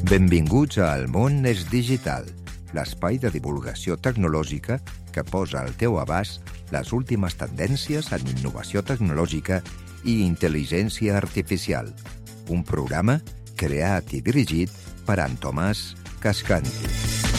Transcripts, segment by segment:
Benvinguts a El món és digital, l'espai de divulgació tecnològica que posa al teu abast les últimes tendències en innovació tecnològica i intel·ligència artificial. Un programa creat i dirigit per en Tomàs Cascanti.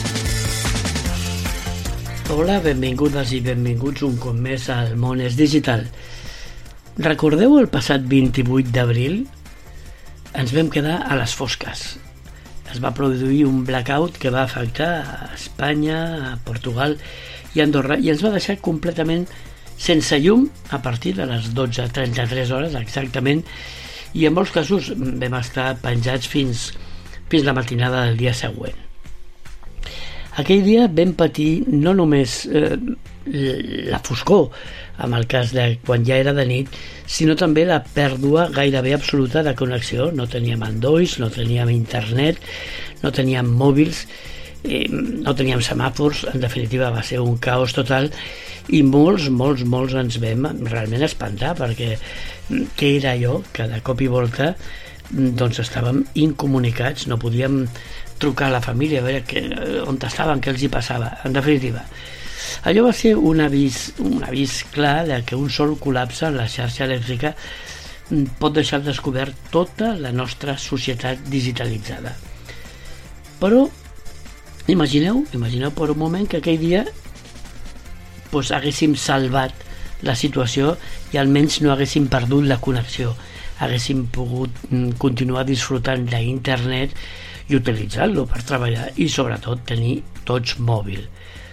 Hola, benvingudes i benvinguts un cop més al món és digital. Recordeu el passat 28 d'abril? Ens vam quedar a les fosques. Es va produir un blackout que va afectar a Espanya, a Portugal i a Andorra i ens va deixar completament sense llum a partir de les 12:33 hores exactament, i en molts casos vam estar penjats fins la matinada del dia següent. Aquell dia vam patir no només la foscor, en el cas de quan ja era de nit, sinó també la pèrdua gairebé absoluta de connexió. No teníem endolls, no teníem internet, no teníem mòbils, no teníem semàfors. En definitiva va ser un caos total i molts ens vam realment espantar, perquè què era allò que de cop i volta doncs estàvem incomunicats, no podíem trucar a la família a veure on estaven, què els hi passava. En definitiva, allò va ser un avís clar de que un sol col·lapse en la xarxa elèctrica pot deixar al descobert tota la nostra societat digitalitzada. Però imagineu per un moment que aquell dia haguéssim salvat la situació i almenys no haguéssim perdut la connexió, haguéssim pogut continuar disfrutant d'internet i utilitzar-lo per treballar i sobretot tenir tots mòbil.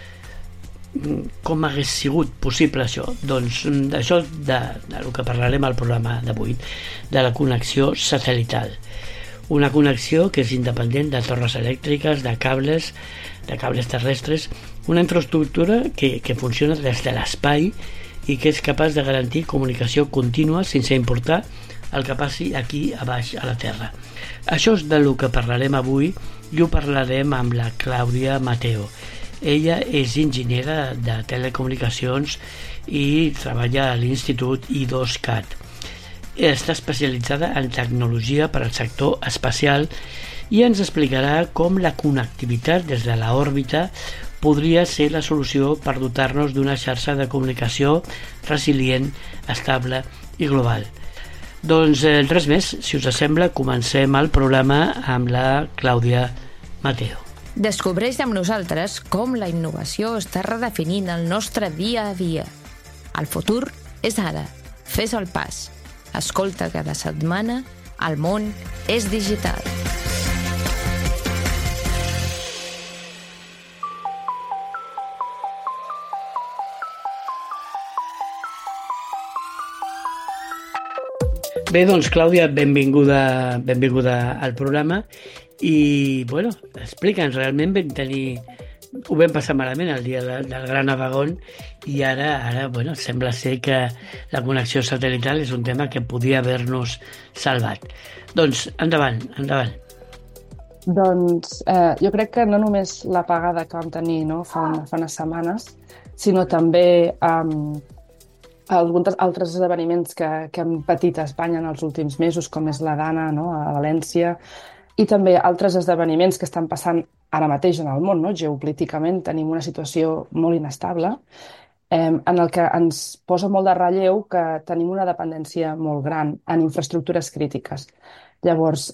Com hagués sigut possible això? Doncs d'això del que parlarem al programa d'avui, de la connexió satelital. Una connexió que és independent de torres elèctriques, de cables terrestres, una infraestructura que funciona des de l'espai i que és capaç de garantir comunicació contínua sense importar el que passi aquí a baix a la Terra. Això és del que parlarem avui i ho parlarem amb la Clàudia Mateo. Ella és enginyera de telecomunicacions i treballa a l'Institut I2CAT. Està especialitzada en tecnologia per al sector espacial i ens explicarà com la connectivitat des de l'òrbita podria ser la solució per dotar-nos d'una xarxa de comunicació resilient, estable i global. Doncs res més, si us sembla, comencem el programa amb la Clàudia Mateo. Descobreix amb nosaltres com la innovació està redefinint el nostre dia a dia. El futur és ara. Fes el pas. Escolta cada setmana El món és digital. Bé, doncs, Clàudia, benvinguda al programa. I, bueno, explica'ns, realment ho vam passar malament el dia del gran apagón i ara, bueno, sembla ser que la connexió satelital és un tema que podia haver-nos salvat. Doncs, endavant. Doncs jo crec que no només l'apagada que vam tenir fa unes setmanes, sinó també alguns altres esdeveniments que hem patit a Espanya en els últims mesos, com és la Dana a València, i també altres esdeveniments que estan passant ara mateix en el món. Geopolíticament tenim una situació molt inestable en el que ens posa molt de relleu que tenim una dependència molt gran en infraestructures crítiques. Llavors,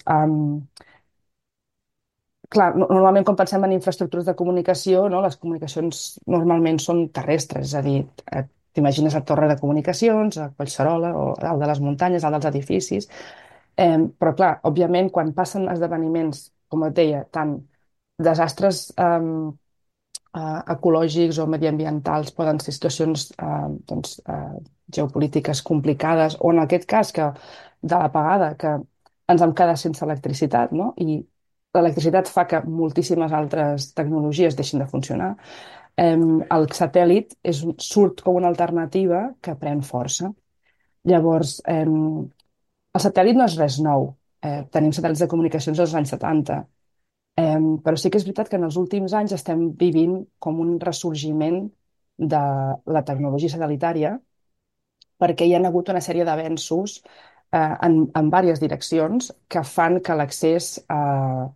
clar, normalment quan pensem en infraestructures de comunicació, les comunicacions normalment són terrestres, és a dir, t'imagines a torre de comunicacions, a Collserola o a dalt de les muntanyes, a dalt dels edificis. Però clar, òbviament quan passen esdeveniments, com et deia, tant desastres ecològics o mediambientals, poden ser situacions geopolítiques complicades, o en aquest cas de l'apagada, que ens hem quedat sense electricitat, i l'electricitat fa que moltíssimes altres tecnologies deixin de funcionar. El satèl·lit surt com una alternativa que pren força. Llavors, el satèl·lit no és res nou. Tenim satèl·lits de comunicacions dels anys 70. Però sí que és veritat que en els últims anys estem vivint com un ressorgiment de la tecnologia satellitària, perquè hi ha hagut una sèrie d'avenços en diverses direccions que fan que l'accés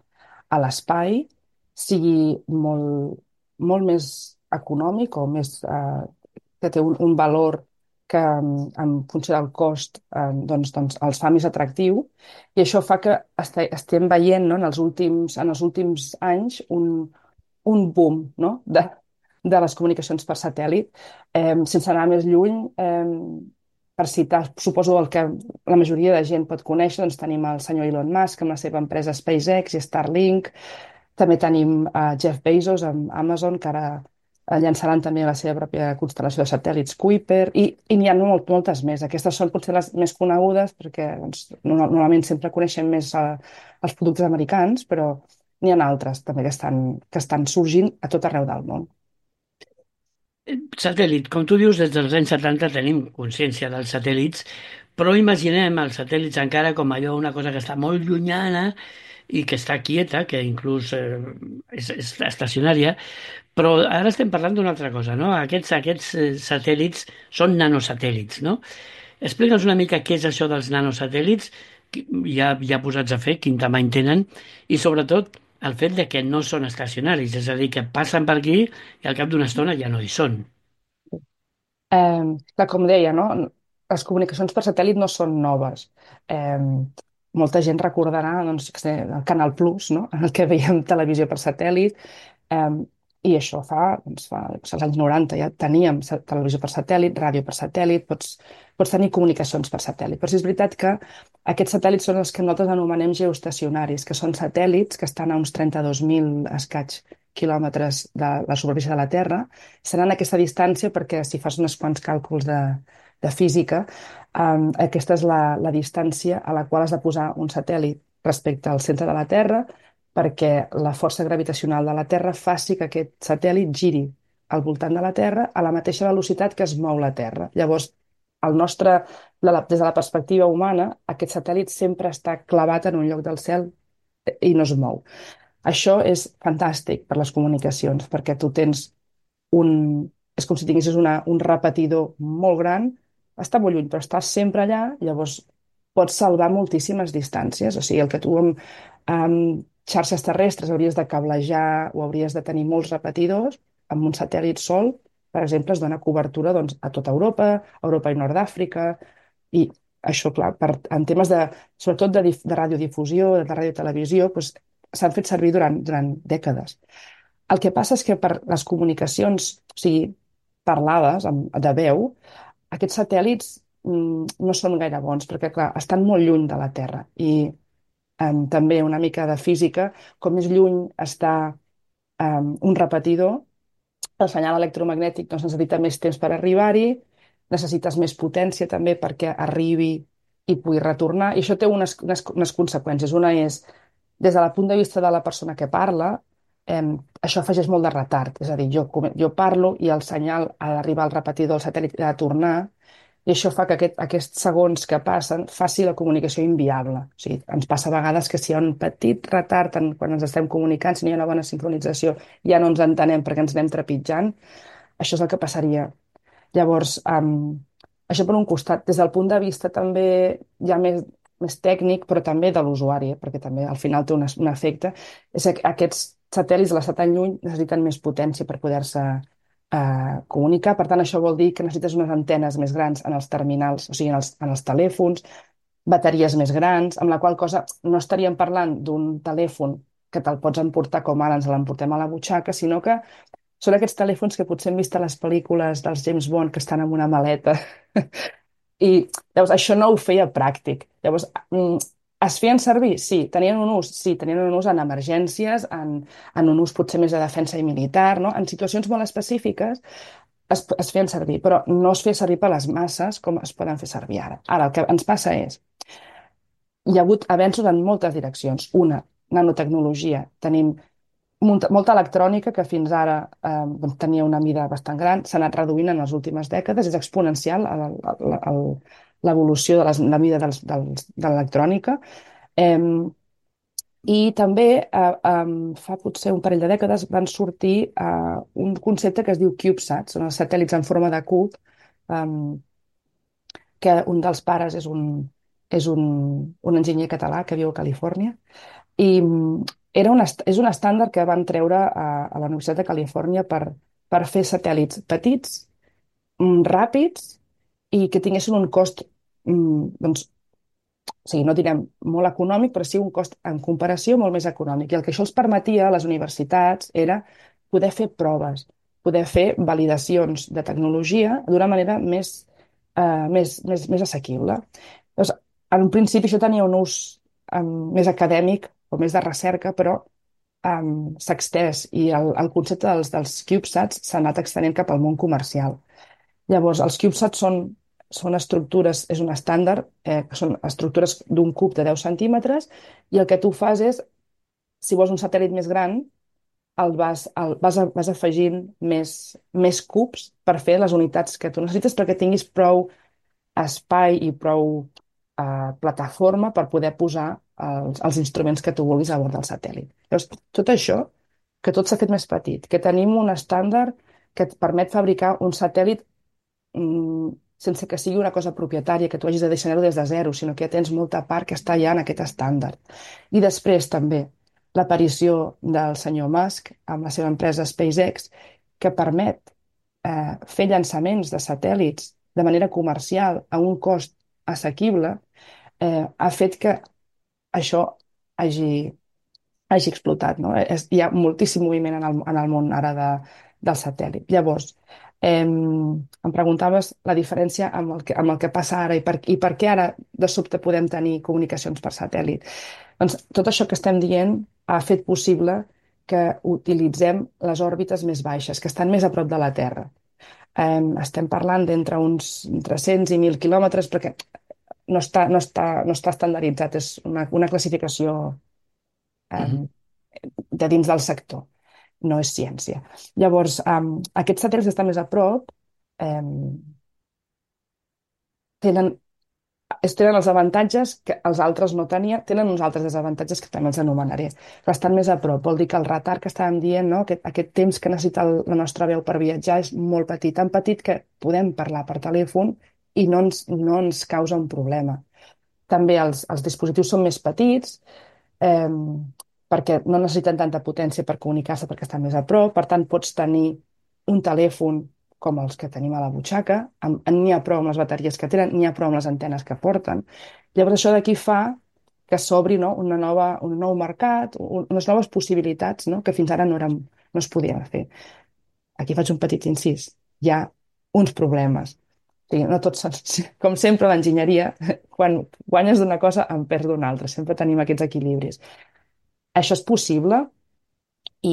a l'espai sigui molt més econòmic o que té un valor que en funció del cost doncs els fa més atractiu i això fa que estem veient, no, en els últims anys un boom, no, de les comunicacions per satèl·lit. Sense anar més lluny, per citar, suposo el que la majoria de gent pot conèixer, doncs tenim el senyor Elon Musk amb la seva empresa SpaceX i Starlink, també tenim Jeff Bezos amb Amazon, que ara llançaran també la seva pròpia constel·lació de satèl·lits Kuiper, i n'hi ha moltes més. Aquestes són potser les més conegudes, perquè doncs, normalment sempre coneixem més els productes americans, però n'hi ha altres també que estan sorgint a tot arreu del món. Satèl·lit, com tu dius, des dels anys 70 tenim consciència dels satèl·lits, però imaginem els satèl·lits encara com allò, una cosa que està molt llunyana i que està quieta, que inclús és estacionària, però ara estem parlant d'una altra cosa, no? Aquests satèl·lits són nanosatèl·lits, no? Explica'ns una mica què és això dels nanosatèl·lits, ja posats a fer, quin tamany tenen, i sobretot el fet de que no són estacionaris, és a dir, que passen per aquí i al cap d'una estona ja no hi són. Com deia, no? Les comunicacions per satèl·lit no són noves. Molta gent recordarà doncs, que sé, el Canal Plus, no? En el que veiem televisió per satèl·lit, i això als anys 90 ja teníem televisió per satèl·lit, ràdio per satèl·lit, pots tenir comunicacions per satèl·lit. Però sí és veritat que aquests satèl·lits són els que nosaltres anomenem geoestacionaris, que són satèl·lits que estan a uns 32.000 escaig quilòmetres de la superfície de la Terra. Seran a aquesta distància perquè si fas uns quants càlculs de física, aquesta és la distància a la qual has de posar un satèl·lit respecte al centre de la Terra perquè la força gravitacional de la Terra faci que aquest satèl·lit giri al voltant de la Terra a la mateixa velocitat que es mou la Terra. Llavors, des de la perspectiva humana, aquest satèl·lit sempre està clavat en un lloc del cel i no es mou. Això és fantàstic per les comunicacions, perquè tu tens és com si tinguessis un repetidor molt gran, està molt lluny, però està sempre allà, llavors pots salvar moltíssimes distàncies. O sigui, el que tu amb xarxes terrestres hauries de cablejar o hauries de tenir molts repetidors, amb un satèl·lit sol, per exemple, es dona cobertura doncs, a tota Europa i Nord d'Àfrica, i això, clar, en temes sobretot de radiodifusió, de radiotelevisió, doncs, s'han fet servir durant dècades. El que passa és que per les comunicacions, o sigui, parlades, de veu, aquests satèl·lits no són gaire bons, perquè, clar, estan molt lluny de la Terra. I també una mica de física, com més lluny està un repetidor, el senyal electromagnètic doncs, necessita més temps per arribar-hi, necessites més potència també perquè arribi i pugui retornar, i això té unes conseqüències. Una és, des del punt de vista de la persona que parla, això afegeix molt de retard. És a dir, jo parlo i el senyal ha d'arribar al repetidor, el satèl·lit ha de tornar, i això fa que aquests segons que passen faci la comunicació inviable. O sigui, ens passa a vegades que si hi ha un petit retard quan ens estem comunicant, si no hi ha una bona sincronització, ja no ens entenem perquè ens anem trepitjant. Això és el que passaria. Llavors, això per un costat. Des del punt de vista també ja més tècnic, però també de l'usuari, perquè també al final té un efecte, és que aquests satèl·lits de l'estat tan lluny necessiten més potència per poder-se comunicar. Per tant, això vol dir que necessites unes antenes més grans en els terminals, o sigui, en els telèfons, bateries més grans, amb la qual cosa no estaríem parlant d'un telèfon que te'l pots emportar com ara ens l'emportem a la butxaca, sinó que són aquests telèfons que potser hem vist a les pel·lícules dels James Bond que estan en una maleta. I llavors això no ho feia pràctic. Llavors, es feien servir? Sí. Tenien un ús? Sí. Tenien un ús en emergències, en un ús potser més de defensa i militar, no? En situacions molt específiques es feien servir, però no es feia servir per les masses com es poden fer servir ara. Ara, el que ens passa és hi ha hagut avenços en moltes direccions. Una, nanotecnologia. Tenim molta electrònica que fins ara doncs, tenia una mida bastant gran, s'ha anat reduint en les últimes dècades, és exponencial l'evolució de la mida de l'electrònica. I també fa potser un parell de dècades van sortir un concepte que es diu CubeSat, són els satèl·lits en forma de cub, que un dels pares és un enginyer català que viu a Califòrnia, i és un estàndard que van treure a la Universitat de Califòrnia per fer satèl·lits petits, ràpids i que tinguessin un cost, doncs, o sigui, no direm molt econòmic, però sí un cost en comparació molt més econòmic. I el que això els permetia a les universitats era poder fer proves, poder fer validacions de tecnologia d'una manera més assequible. Doncs, en un principi això tenia un ús més acadèmic o més de recerca, però s'ha extès i el concepte dels CubeSats s'ha anat extenent cap al món comercial. Llavors, els CubeSats són estructures, és un estàndard, que són estructures d'un cub de 10 centímetres, i el que tu fas és, si vols un satèl·lit més gran, vas afegint més cubs per fer les unitats que tu necessites perquè tinguis prou espai i prou plataforma per poder posar els instruments que tu vulguis a bord del satèl·lit. Llavors, tot això, que tot s'ha fet més petit, que tenim un estàndard que et permet fabricar un satèl·lit sense que sigui una cosa propietària, que tu hagis de dissenyar-ho des de zero, sinó que ja tens molta part que està ja en aquest estàndard. I després també l'aparició del senyor Musk amb la seva empresa SpaceX, que permet fer llançaments de satèl·lits de manera comercial a un cost assequible, ha fet que això hagi explotat. No? Hi ha moltíssim moviment en el món ara del satèl·lit. Llavors, em preguntaves la diferència amb el que passa ara i per què ara de sobte podem tenir comunicacions per satèl·lit. Doncs tot això que estem dient ha fet possible que utilitzem les òrbites més baixes, que estan més a prop de la Terra. Estem parlant d'entre uns 300 i 1.000 quilòmetres, perquè no està estandarditzat, és una classificació Mhm. de dins del sector, no és ciència. Llavors, aquests satèl·lits que estan més a prop tenen, tenen els avantatges que els altres no tenien, tenen uns altres desavantatges que també els anomenaré. Però estan més a prop, vol dir que el retard que estàvem dient, no? Aquest temps que necessita la nostra veu per viatjar és molt petit, tan petit que podem parlar per telèfon i no ens causa un problema. També els dispositius són més petits, eh, perquè no necessiten tanta potència per comunicar-se perquè estan més a prop, per tant pots tenir un telèfon com els que tenim a la butxaca, n'hi ha prou amb les bateries que tenen, n'hi ha prou amb les antenes que porten. Llavors això d'aquí fa que s'obri, no, un nou mercat, unes noves possibilitats, no, que fins ara no es podien fer. Aquí faig un petit incís. Hi ha uns problemes. O sigui, no tots són... Com sempre, l'enginyeria, quan guanyes d'una cosa, en perds d'una altra. Sempre tenim aquests equilibris. Això és possible i,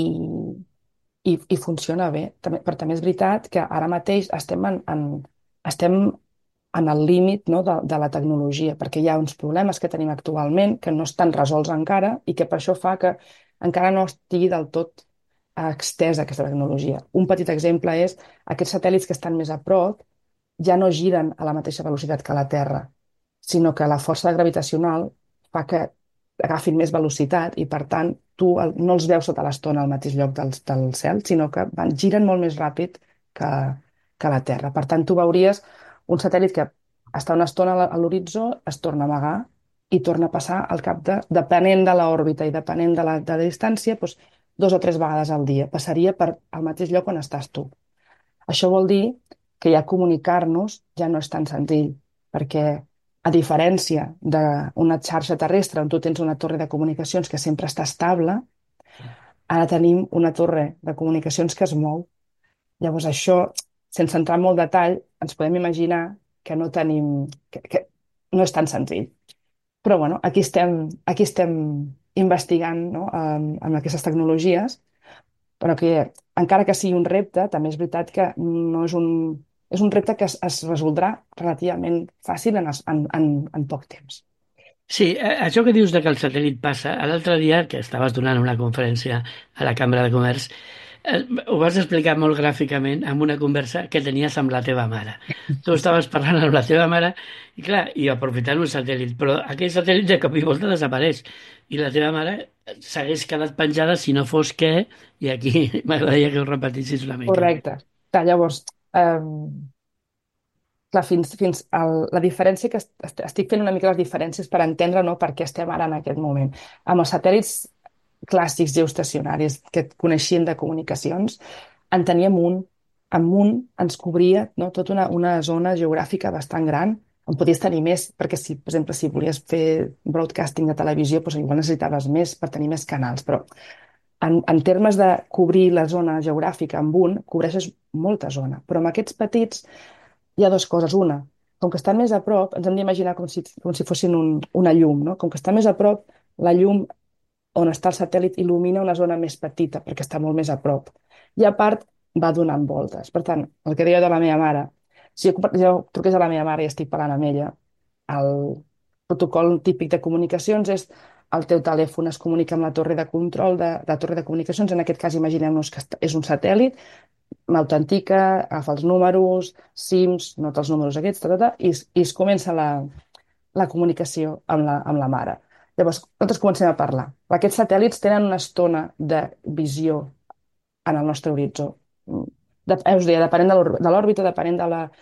i funciona bé. Però també és veritat que ara mateix estem en el límit, no, de la tecnologia, perquè hi ha uns problemes que tenim actualment que no estan resolts encara i que per això fa que encara no estigui del tot extesa aquesta tecnologia. Un petit exemple és aquests satèl·lits que estan més a prop ja no giren a la mateixa velocitat que la Terra, sinó que la força gravitacional fa que agafin més velocitat i, per tant, tu no els veus sota l'estona al mateix lloc del cel, sinó que giren molt més ràpid que la Terra. Per tant, tu veuries un satèl·lit que està una estona a l'horitzó, es torna a amagar i torna a passar al cap depenent de l'òrbita i depenent de la distància, doncs, 2 o 3 vegades al dia. Passaria per al mateix lloc on estàs tu. Això vol dir que ja comunicar-nos ja no és tan senzill, perquè a diferència d'una xarxa terrestre on tu tens una torre de comunicacions que sempre està estable, ara tenim una torre de comunicacions que es mou. Llavors això, sense entrar en molt detall, ens podem imaginar que no tenim, que no és tan senzill. Però bueno, aquí estem investigant, no, amb aquestes tecnologies, però que encara que sigui un repte, també és veritat que no és un repte que es resoldrà relativament fàcil en poc temps. Sí, això que dius de que el satèl·lit passa, l'altre dia que estaves donant una conferència a la Cambra de Comerç, ho vas explicar molt gràficament amb una conversa que tenies amb la teva mare. Tu estaves parlant amb la teva mare i clar, i aprofitant un satèl·lit, però aquell satèl·lit de cop i volta desapareix i la teva mare s'hagués quedat penjada si no fos que, i aquí m'agradaria que ho repetissis una mica. Correcte. Clar, llavors, clar, la diferència que estic fent una mica les diferències per entendre, no, per què estem ara en aquest moment. Amb els satèl·lits clàssics geoestacionaris que coneixien de comunicacions, en teníem un. Amb un ens cobria, no, tota una zona geogràfica bastant gran. En podies tenir més, perquè si, per exemple, si volies fer broadcasting de televisió, doncs igual necessitaves més per tenir més canals, però en termes de cobrir la zona geogràfica amb un, cobreixes molta zona. Però amb aquests petits hi ha dues coses. Una, com que estan més a prop, ens hem d'imaginar com si fossin una llum, no? Com que està més a prop, la llum on està el satèl·lit il·lumina una zona més petita, perquè està molt més a prop. I a part, va donant voltes. Per tant, el que deia de la meva mare, si jo truqués a la meva mare i estic parlant amb ella, el protocol típic de comunicacions és el teu telèfon es comunica amb la torre de control de la torre de comunicacions. En aquest cas, imaginem-nos que és un satèl·lit, m'autentica, agafa els números, SIMs, nota els números aquests, i es comença la comunicació amb la mare. Llavors, nosaltres comencem a parlar. Aquests satèl·lits tenen una estona de visió en el nostre horitzó. Us deia, depenent de l'òrbita, depenent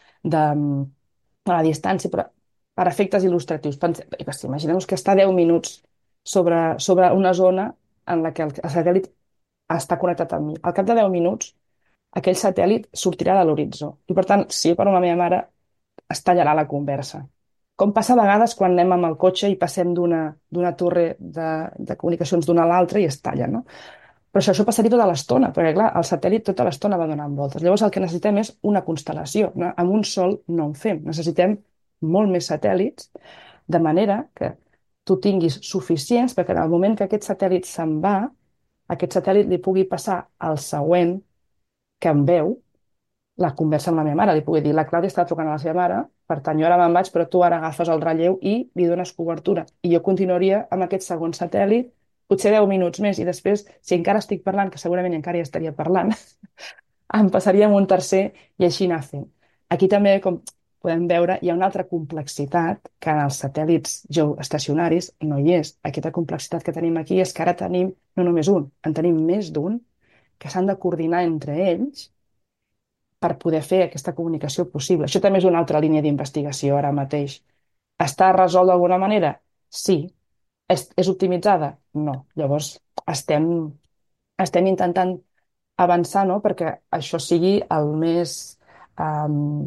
de la distància, però per efectes il·lustratius. Imaginem-vos que està 10 minuts sobre una zona en la que el satèl·lit està connectat amb mi. Al cap de 10 minuts, aquell satèl·lit sortirà de l'horitzó. I, per tant, si jo parlo amb la meva mare, es tallarà la conversa. Com passa a vegades quan anem amb el cotxe i passem d'una torre de comunicacions d'una a l'altra i es talla, no? Però això passaria tota l'estona, perquè clar, el satèl·lit tota l'estona va donant voltes. Llavors el que necessitem és una constel·lació. No? Amb un sol no en fem. Necessitem molt més satèl·lits, de manera que tu tinguis suficients perquè en el moment que aquest satèl·lit se'n va, aquest satèl·lit li pugui passar al següent que em veu la conversa amb la meva mare. Li pugui dir, la Clàudia està trucant a la seva mare, per tant, jo ara me'n vaig, però tu ara agafes el relleu i li dones cobertura. I jo continuaria amb aquest segon satèl·lit, potser 10 minuts més, i després, si encara estic parlant, que segurament encara hi estaria parlant, em passaria amb un tercer i així anar fent. Aquí també, com podem veure, hi ha una altra complexitat que en els satèl·lits geoestacionaris no hi és. Aquesta complexitat que tenim aquí és que ara tenim no només un, en tenim més d'un que s'han de coordinar entre ells per poder fer aquesta comunicació possible. Això també és una altra línia d'investigació ara mateix. Està resolt d'alguna manera? Sí. És optimitzada? No. Llavors, estem intentant avançar, no?, perquè això sigui el més um,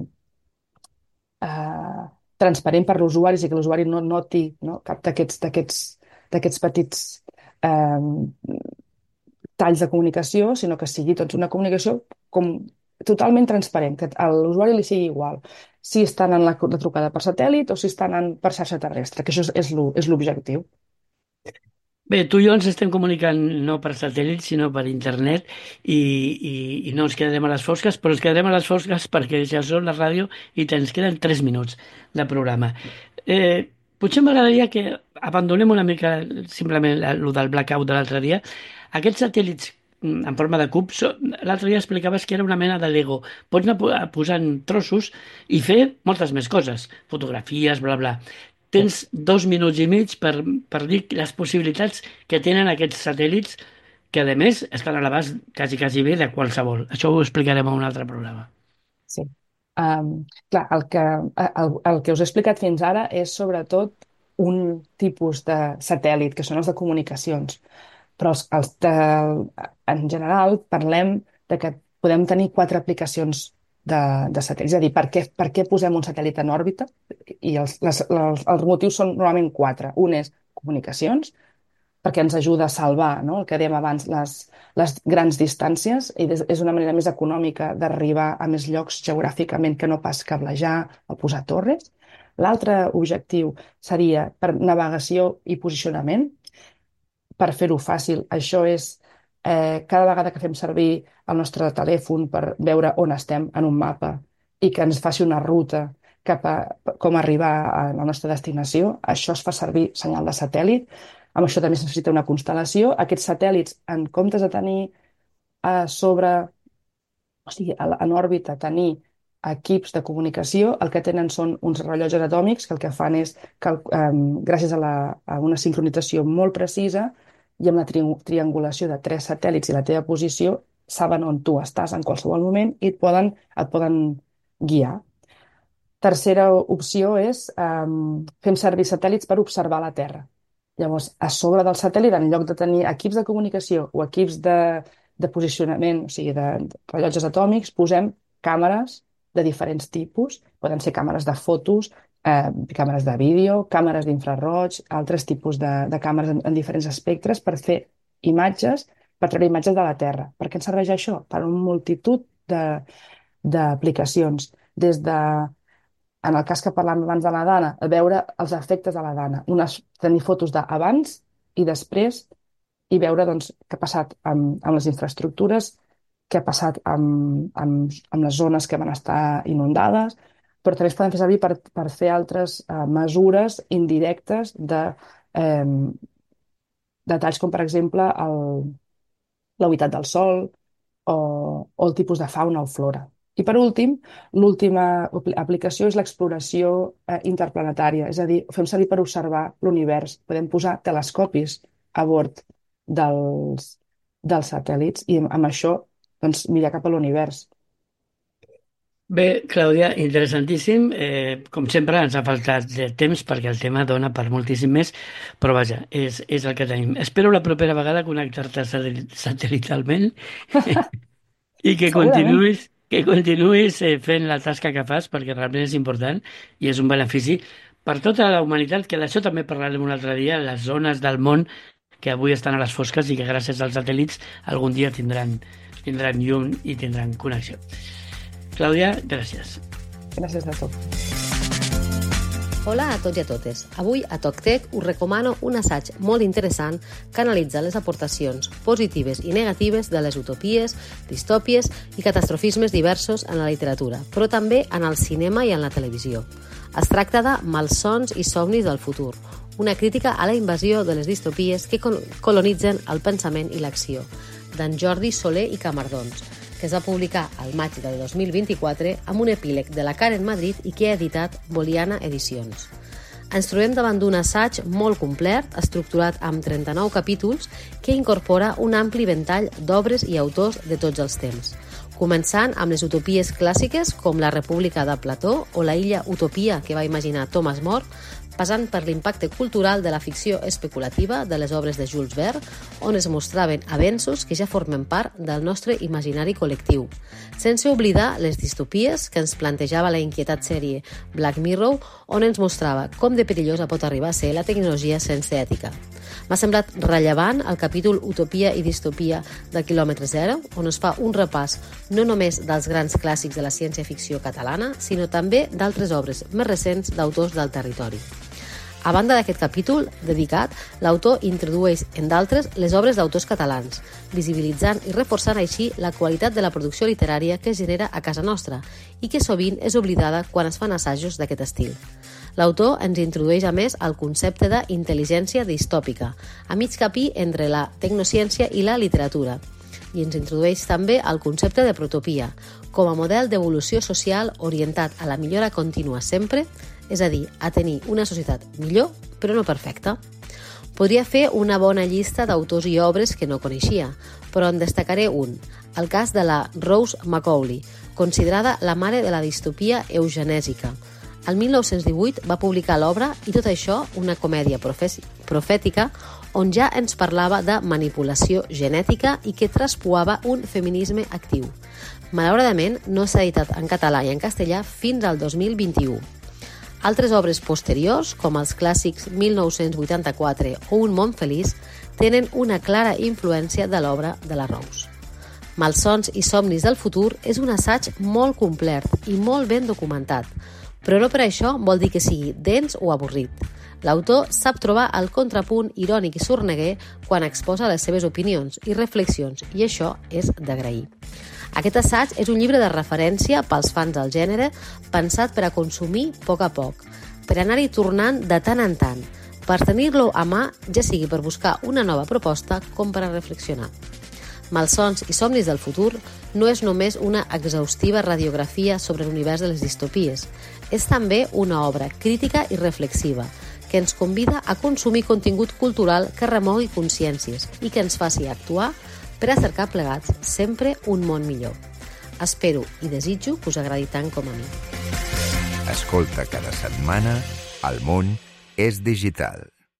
transparent per l'usuari i que l'usuari no noti, no, cap d'aquests petits um, talls de comunicació, sinó que sigui doncs, una comunicació com totalment transparent, que a l'usuari li sigui igual si estan en la trucada per satèl·lit o si estan per xarxa terrestre, que això és l'objectiu. Bé, tu i jo ens estem comunicant no per satèl·lit, sinó per internet i no ens quedarem a les fosques, però ens quedarem a les fosques perquè ja són la ràdio i ens queden 3 minuts de programa. Potser m'agradaria que abandonem una mica simplement el del blackout de l'altre dia. Aquests satèl·lits en forma de cub, l'altre dia explicaves que era una mena de Lego. Pots anar posant trossos i fer moltes més coses, fotografies, bla, bla. Tens 2 minuts i mig per dir les possibilitats que tenen aquests satèl·lits que, a més, estan a l'abast quasi bé de qualsevol. Això ho explicarem en un altre programa. Sí. Clar, el que us he explicat fins ara és sobretot un tipus de satèl·lit, que són els de comunicacions. Però en general parlem de que podem tenir 4 aplicacions de satèl·lits. És a dir, per què posem un satèl·lit en òrbita? I els motius són normalment 4. Un és comunicacions, perquè ens ajuda a salvar, no?, el que dèiem abans, les grans distàncies, i és una manera més econòmica d'arribar a més llocs geogràficament que no pas cablejar o posar torres. L'altre objectiu seria per navegació i posicionament. Per fer-ho fàcil, això és cada vegada que fem servir el nostre telèfon per veure on estem en un mapa i que ens faci una ruta cap a com arribar a la nostra destinació, això es fa servir senyal de satèl·lit. Amb això també es necessita una constel·lació. Aquests satèl·lits, en comptes de tenir o sigui, en òrbita, tenir equips de comunicació, el que tenen són uns rellotges atòmics que el que fan és, gràcies a una sincronització molt precisa i amb la triangulació de 3 satèl·lits i la teva posició, saben on tu estàs en qualsevol moment i et poden guiar. Tercera opció és fem servir satèl·lits per observar la Terra. Llavors, a sobre del satèl·lit, en lloc de tenir equips de comunicació o equips de posicionament, o sigui, de rellotges atòmics, posem càmeres de diferents tipus. Poden ser càmeres de fotos, càmeres de vídeo, càmeres d'infraroig, altres tipus de càmeres en diferents espectres per fer imatges, per treure imatges de la Terra. Per què ens serveix això? Per una multitud d'aplicacions. Des de, en el cas que parlàvem abans de la dana, a veure els efectes de la dana. Tenir fotos d'abans i després i veure doncs, què ha passat amb les infraestructures, què ha passat amb les zones que van estar inundades, però també es poden fer servir per fer altres mesures indirectes de detalls com, per exemple, la humitat del sol o el tipus de fauna o flora. I per últim, l'última aplicació és l'exploració interplanetària, és a dir, fem servir per observar l'univers. Podem posar telescopis a bord dels satèl·lits i amb això doncs, mirar cap a l'univers. Bé, Clàudia, interessantíssim. Com sempre, ens ha faltat temps perquè el tema dona per moltíssim més, però vaja, és el que tenim. Espero la propera vegada connectar-te satelitalment i que continuïs fent la tasca que fas, perquè realment és important i és un benefici per tota la humanitat, que d'això també parlarem un altre dia, les zones del món que avui estan a les fosques i que gràcies als satèl·lits algun dia tindran llum i tindran connexió. Clàudia, gràcies. Gràcies a tu. Hola a tots i a totes. Avui a TocTec us recomano un assaig molt interessant que analitza les aportacions positives i negatives de les utopies, distòpies i catastrofismes diversos en la literatura, però també en el cinema i en la televisió. Es tracta de Malsons i somnis del futur, una crítica a la invasió de les distopies que colonitzen el pensament i l'acció, d'en Jordi Soler i Camardons, que es va publicar al maig del 2024 amb un epíleg de la Karen Madrid i que ha editat Boliana Edicions. Ens trobem davant d'un assaig molt complet, estructurat amb 39 capítols, que incorpora un ampli ventall d'obres i autors de tots els temps, començant amb les utopies clàssiques com la República de Plató o la illa Utopia que va imaginar Thomas More, passant per l'impacte cultural de la ficció especulativa de les obres de Jules Verne, on es mostraven avenços que ja formen part del nostre imaginari col·lectiu, sense oblidar les distopies que ens plantejava la inquietat sèrie Black Mirror, on ens mostrava com de perillosa pot arribar a ser la tecnologia sense ètica. M'ha semblat rellevant el capítol Utopia i distopia de Quilòmetre Zero, on es fa un repàs no només dels grans clàssics de la ciència-ficció catalana, sinó també d'altres obres més recents d'autors del territori. A banda d'aquest capítol dedicat, l'autor introdueix, en d'altres, les obres d'autors catalans, visibilitzant i reforçant així la qualitat de la producció literària que es genera a casa nostra i que sovint és oblidada quan es fan assajos d'aquest estil. L'autor ens introdueix, a més, el concepte d'intel·ligència distòpica, a mig camí entre la tecnociència i la literatura, i ens introdueix també el concepte de protopia, com a model d'evolució social orientat a la millora contínua sempre, és a dir, a tenir una societat millor, però no perfecta. Podria fer una bona llista d'autors i obres que no coneixia, però en destacaré un, el cas de la Rose Macaulay, considerada la mare de la distopia eugenèsica. El 1918 va publicar l'obra I tot això, una comèdia profètica, on ja ens parlava de manipulació genètica i que traspuava un feminisme actiu. Malauradament, no s'ha editat en català i en castellà fins al 2021. Altres obres posteriors, com els clàssics 1984 o Un món feliç, tenen una clara influència de l'obra de la Rose. Malsons i somnis del futur és un assaig molt complet i molt ben documentat, però no per això vol dir que sigui dens o avorrit. L'autor sap trobar el contrapunt irònic i sorneguer quan exposa les seves opinions i reflexions, i això és d'agrair. Aquest assaig és un llibre de referència pels fans del gènere, pensat per a consumir a poc, per anar-hi tornant de tant en tant, per tenir-lo a mà, ja sigui per buscar una nova proposta com per a reflexionar. Malsons i somnis del futur no és només una exhaustiva radiografia sobre l'univers de les distopies, és també una obra crítica i reflexiva, que ens convida a consumir contingut cultural que remogui consciències i que ens faci actuar per a cercar plegats sempre un món millor. Espero i desitjo que us agradi tant com a mi. Escolta cada setmana El món és digital.